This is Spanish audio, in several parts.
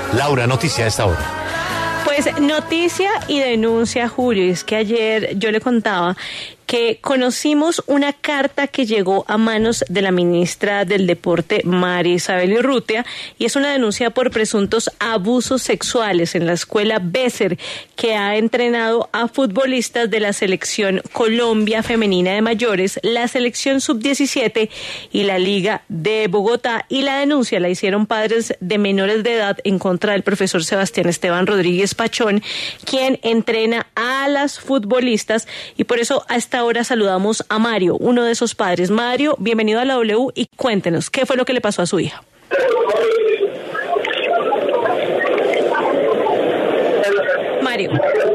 Laura, noticia a esta hora. Pues noticia y denuncia, Julio, y es que ayer yo le contaba que conocimos una carta que llegó a manos de la ministra del Deporte, María Isabel Urrutia, y es una denuncia por presuntos abusos sexuales en la escuela Besser, que ha entrenado a futbolistas de la selección Colombia femenina de mayores, la selección sub-17 y la Liga de Bogotá, y la denuncia la hicieron padres de menores de edad en contra del profesor Sebastián Esteban Rodríguez Pachón, quien entrena a las futbolistas, y por eso a esta hora saludamos a Mario, uno de esos padres. Mario, bienvenido a la W y cuéntenos, ¿qué fue lo que le pasó a su hija? Mario.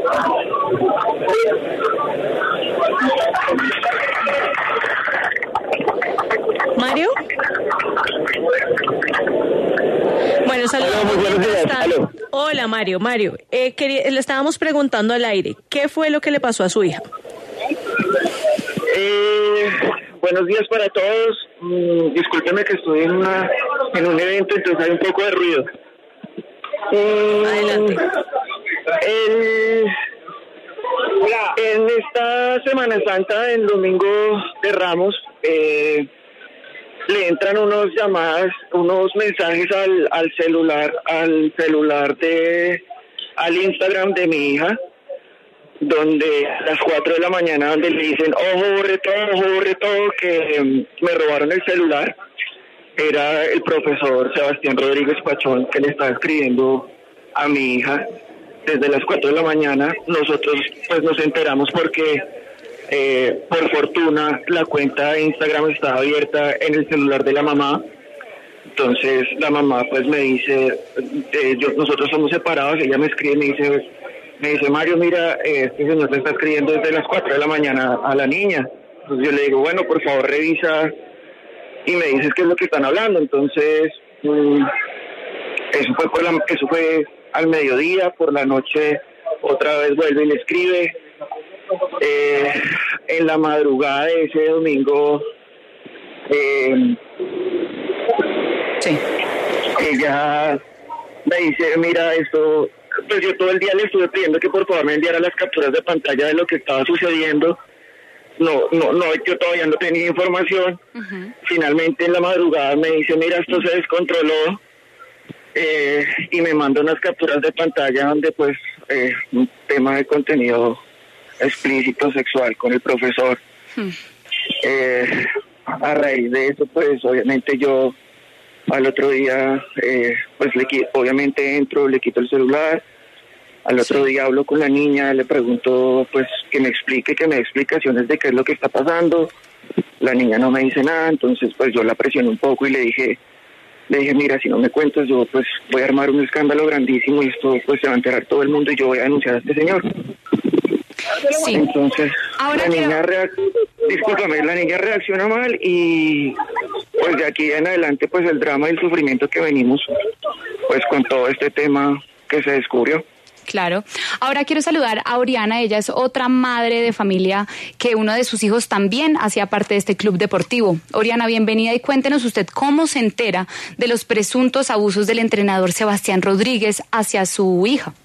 ¿Mario? Bueno, saludos. Hola, Mario. Le estábamos preguntando al aire, ¿qué fue lo que le pasó a su hija? Buenos días para todos. Discúlpeme que estoy en un evento, entonces hay un poco de ruido. Adelante. En esta Semana Santa, el domingo de Ramos, le entran unos mensajes al Instagram de mi hija, donde a las 4 de la mañana, donde le dicen, ojo, borre todo, que me robaron el celular. Era el profesor Sebastián Rodríguez Pachón que le estaba escribiendo a mi hija desde las 4 de la mañana. Nosotros pues nos enteramos porque por fortuna la cuenta de Instagram estaba abierta en el celular de la mamá. Entonces la mamá pues me dice, nosotros somos separados, ella me escribe y me dice, Mario, mira, este señor le está escribiendo desde las 4 de la mañana a la niña. Entonces yo le digo, bueno, por favor revisa y me dices qué es lo que están hablando. Entonces eso fue al mediodía. Por la noche otra vez vuelve y le escribe. En la madrugada de ese domingo Sí. Ella me dice, mira, esto, pues yo todo el día le estuve pidiendo que por favor me enviara las capturas de pantalla de lo que estaba sucediendo. No, yo todavía no tenía información. Uh-huh. Finalmente en la madrugada me dice, mira, esto se descontroló, y me manda unas capturas de pantalla donde pues un tema de contenido explícito sexual con el profesor. A raíz de eso pues obviamente yo al otro día pues obviamente entro, le quito el celular. Al otro día hablo con la niña, le pregunto pues que me dé explicaciones de qué es lo que está pasando. La niña no me dice nada, entonces pues yo la presioné un poco y le dije, mira, si no me cuentas yo pues voy a armar un escándalo grandísimo y esto pues se va a enterar todo el mundo y yo voy a denunciar a este señor. Sí. Entonces la niña reacciona mal y pues de aquí en adelante pues el drama y el sufrimiento que venimos pues con todo este tema que se descubrió. Claro. Ahora quiero saludar a Oriana, ella es otra madre de familia que uno de sus hijos también hacía parte de este club deportivo. Oriana, bienvenida y cuéntenos usted cómo se entera de los presuntos abusos del entrenador Sebastián Rodríguez hacia su hija.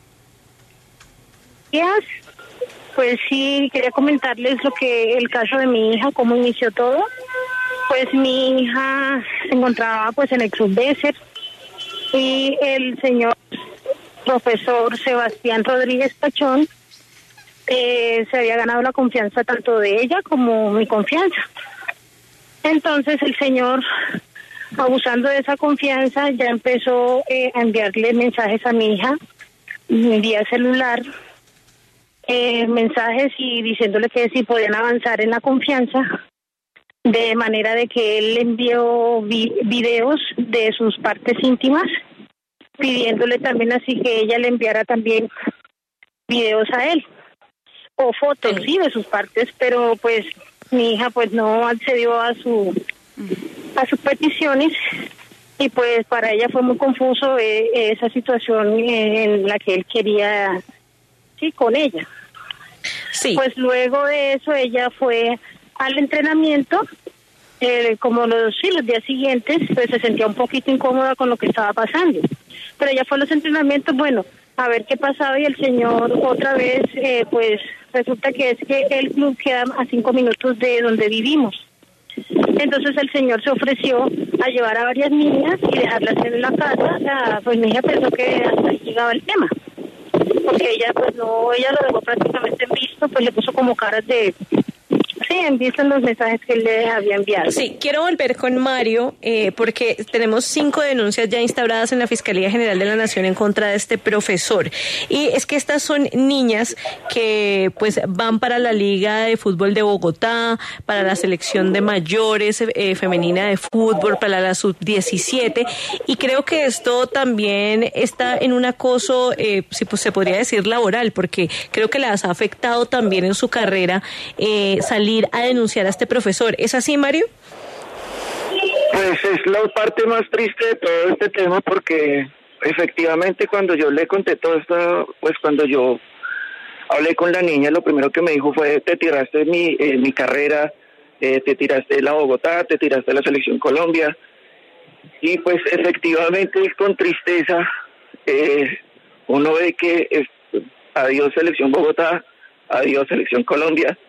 Pues sí, quería comentarles el caso de mi hija, cómo inició todo. Pues mi hija se encontraba pues en el club Besser y el señor profesor Sebastián Rodríguez Pachón se había ganado la confianza tanto de ella como mi confianza. Entonces el señor, abusando de esa confianza, ya empezó a enviarle mensajes a mi hija vía celular, mensajes y diciéndole que si podían avanzar en la confianza, de manera de que él le envió videos de sus partes íntimas, pidiéndole también así que ella le enviara también videos a él o fotos sí de sus partes, pero pues mi hija pues no accedió a sus peticiones y pues para ella fue muy confuso esa situación en la que él quería con ella. Sí. Pues luego de eso ella fue al entrenamiento, como los días siguientes, pues se sentía un poquito incómoda con lo que estaba pasando. pero ella fue a los entrenamientos, bueno, a ver qué pasaba, y el señor otra vez, pues resulta que es que el club queda a 5 minutos de donde vivimos. Entonces el señor se ofreció a llevar a varias niñas y dejarlas en la casa. Pues mi hija pensó que hasta ahí llegaba el tema, porque ella pues no, ella lo dejó prácticamente en visto, pues le puso como caras de... Sí, en visto en los mensajes que él le había enviado. Sí, quiero volver con Mario, porque tenemos 5 denuncias ya instauradas en la Fiscalía General de la Nación en contra de este profesor. Y es que estas son niñas que pues van para la Liga de Fútbol de Bogotá, para la selección de mayores femenina de fútbol, para la sub-17. Y creo que esto también está en un acoso, si pues, se podría decir laboral, porque creo que las ha afectado también en su carrera salir a denunciar a este profesor. ¿Es así, Mario? Pues es la parte más triste de todo este tema, porque efectivamente cuando yo le conté todo esto, pues cuando yo hablé con la niña, lo primero que me dijo fue: te tiraste mi carrera, te tiraste de la Bogotá, te tiraste de la Selección Colombia. Y pues efectivamente con tristeza uno ve que adiós Selección Bogotá, adiós Selección Colombia.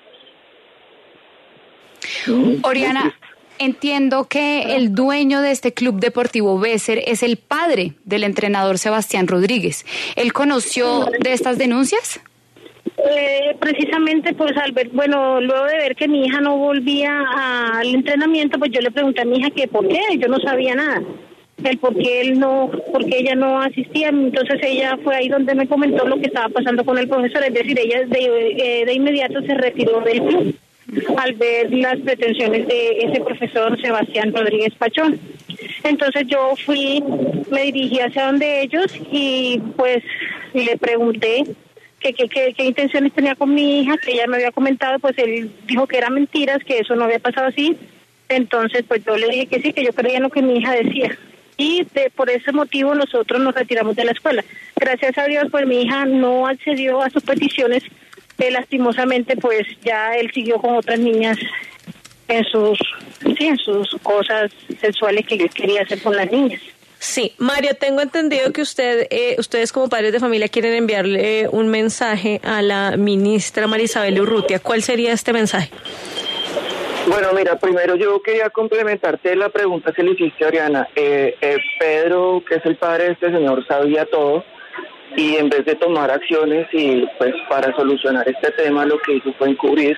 Oriana, entiendo que el dueño de este club deportivo Besser es el padre del entrenador Sebastián Rodríguez. ¿Él conoció de estas denuncias? Precisamente, pues luego de ver que mi hija no volvía al entrenamiento, pues yo le pregunté a mi hija que por qué, yo no sabía nada. Por qué ella no asistía. Entonces ella fue ahí donde me comentó lo que estaba pasando con el profesor, es decir, ella de inmediato se retiró del club al ver las pretensiones de ese profesor Sebastián Rodríguez Pachón. Entonces yo me dirigí hacia donde ellos y pues le pregunté qué intenciones tenía con mi hija, que ella me había comentado, pues él dijo que eran mentiras, que eso no había pasado así. Entonces pues yo le dije que sí, que yo creía en lo que mi hija decía. Y por ese motivo nosotros nos retiramos de la escuela. Gracias a Dios, pues mi hija no accedió a sus peticiones. Lastimosamente, pues ya él siguió con otras niñas en sus cosas sexuales que él quería hacer con las niñas. Sí, Mario, tengo entendido que ustedes como padres de familia quieren enviarle un mensaje a la ministra María Isabel Urrutia. ¿Cuál sería este mensaje? Bueno, mira, primero yo quería complementarte la pregunta que le hiciste a Oriana. Pedro, que es el padre de este señor, sabía todo, y en vez de tomar acciones y pues para solucionar este tema, lo que hizo fue encubrir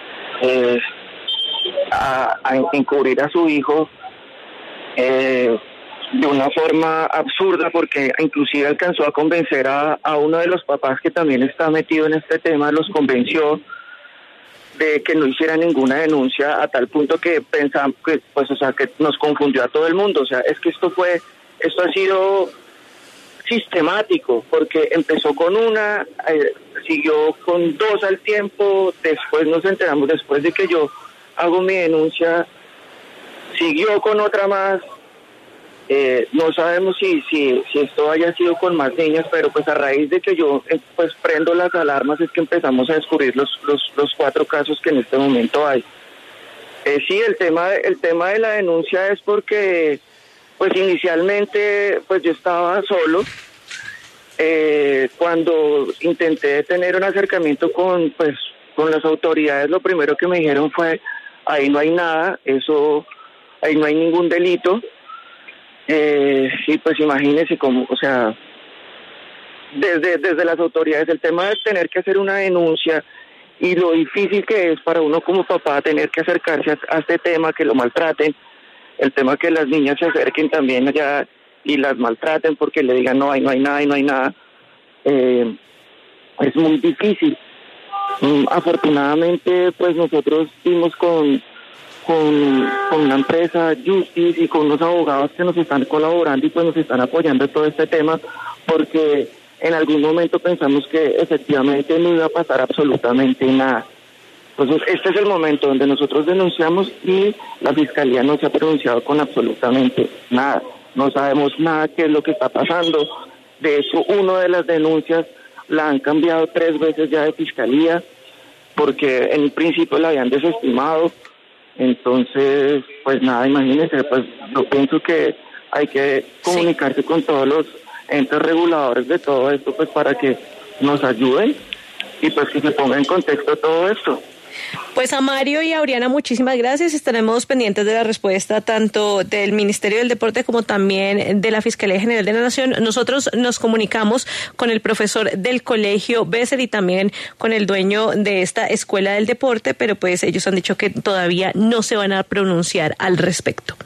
a su hijo de una forma absurda, porque inclusive alcanzó a convencer a uno de los papás que también está metido en este tema, los convenció de que no hiciera ninguna denuncia, a tal punto que pensamos que que nos confundió a todo el mundo. O sea, es que esto ha sido sistemático, porque empezó con una, siguió con 2 al tiempo, después nos enteramos, después de que yo hago mi denuncia, siguió con otra más. No sabemos si esto haya sido con más niñas, pero pues a raíz de que yo pues prendo las alarmas es que empezamos a descubrir los 4 casos que en este momento hay. Sí, el tema de la denuncia es porque pues inicialmente pues yo estaba solo. Cuando intenté tener un acercamiento con las autoridades, lo primero que me dijeron fue: ahí no hay nada, ahí no hay ningún delito. Y pues imagínense cómo, o sea, desde las autoridades, el tema de tener que hacer una denuncia y lo difícil que es para uno como papá tener que acercarse a este tema, que lo maltraten, el tema que las niñas se acerquen también allá y las maltraten porque le digan no hay nada, es muy difícil. Afortunadamente pues nosotros dimos con una empresa Justice y con unos abogados que nos están colaborando y pues nos están apoyando en todo este tema, porque en algún momento pensamos que efectivamente no iba a pasar absolutamente nada. Entonces este es el momento donde nosotros denunciamos y la Fiscalía no se ha pronunciado con absolutamente nada. No sabemos nada qué es lo que está pasando. De hecho, una de las denuncias la han cambiado 3 veces ya de Fiscalía, porque en un principio la habían desestimado. Entonces, pues nada, imagínense, pues yo pienso que hay que comunicarse con todos los entes reguladores de todo esto, pues para que nos ayuden y pues que se ponga en contexto todo esto. Pues a Mario y a Oriana, muchísimas gracias. Estaremos pendientes de la respuesta tanto del Ministerio del Deporte como también de la Fiscalía General de la Nación. Nosotros nos comunicamos con el profesor del colegio Besser y también con el dueño de esta escuela del deporte, pero pues ellos han dicho que todavía no se van a pronunciar al respecto.